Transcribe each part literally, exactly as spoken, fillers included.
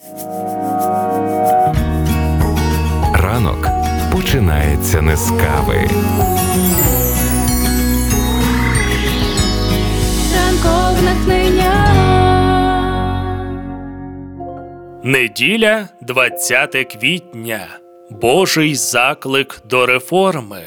Ранок починається не з кави. Ранкове натхнення. Неділя, двадцяте квітня. Божий заклик до реформи.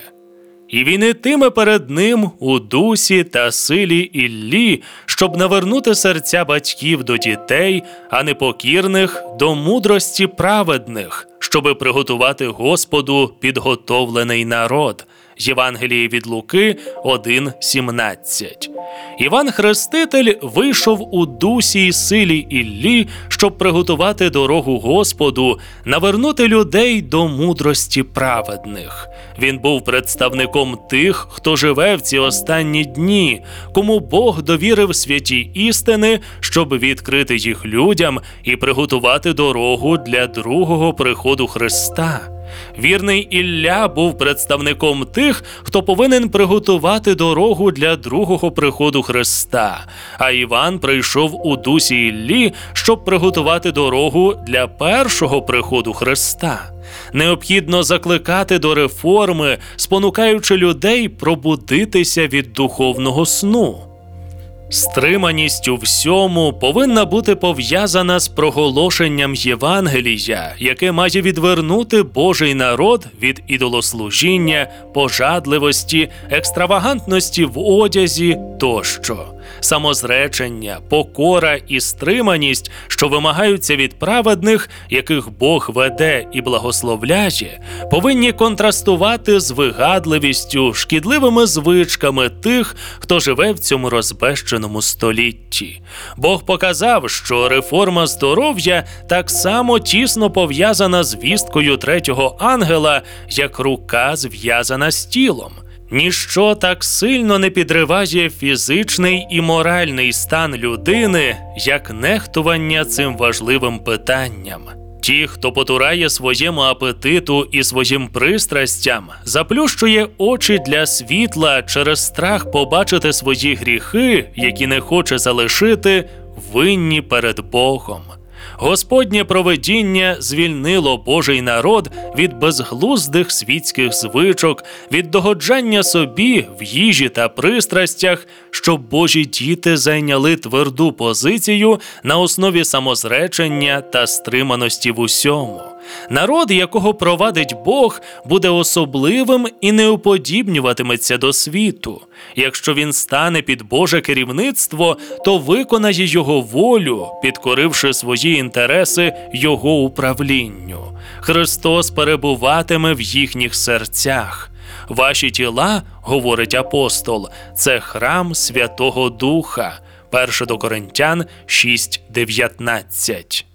І він ітиме перед ним у дусі та силі Іллі, щоб навернути серця батьків до дітей, а непокірних до мудрості праведних, щоби приготувати Господу підготовлений народ. Євангеліє від Луки один сімнадцять. Іван Хреститель вийшов у дусі й силі Іллі, щоб приготувати дорогу Господу, навернути людей до мудрості праведних. Він був представником тих, хто живе в ці останні дні, кому Бог довірив святі істини, щоб відкрити їх людям і приготувати дорогу для другого приходу Христа. Вірний Ілля був представником тих, хто повинен приготувати дорогу для другого приходу Христа, а Іван прийшов у дусі Іллі, щоб приготувати дорогу для першого приходу Христа. Необхідно закликати до реформи, спонукаючи людей пробудитися від духовного сну. Стриманість у всьому повинна бути пов'язана з проголошенням Євангелія, яке має відвернути Божий народ від ідолослужіння, пожадливості, екстравагантності в одязі тощо. Самозречення, покора і стриманість, що вимагаються від праведних, яких Бог веде і благословляє, повинні контрастувати з вигадливістю, шкідливими звичками тих, хто живе в цьому розбещеному столітті. Бог показав, що реформа здоров'я так само тісно пов'язана з вісткою третього ангела, як рука зв'язана з тілом. Ніщо так сильно не підриває фізичний і моральний стан людини, як нехтування цим важливим питанням. Ті, хто потурає своєму апетиту і своїм пристрастям, заплющує очі для світла через страх побачити свої гріхи, які не хоче залишити, винні перед Богом. Господнє провидіння звільнило Божий народ від безглуздих світських звичок, від догоджання собі в їжі та пристрастях, щоб Божі діти зайняли тверду позицію на основі самозречення та стриманості в усьому. Народ, якого провадить Бог, буде особливим і не уподібнюватиметься до світу. Якщо він стане під Боже керівництво, то виконає його волю, підкоривши свої інтереси його управлінню. Христос перебуватиме в їхніх серцях. Ваші тіла, говорить апостол, це храм Святого Духа. перше до Коринтян шість дев'ятнадцять.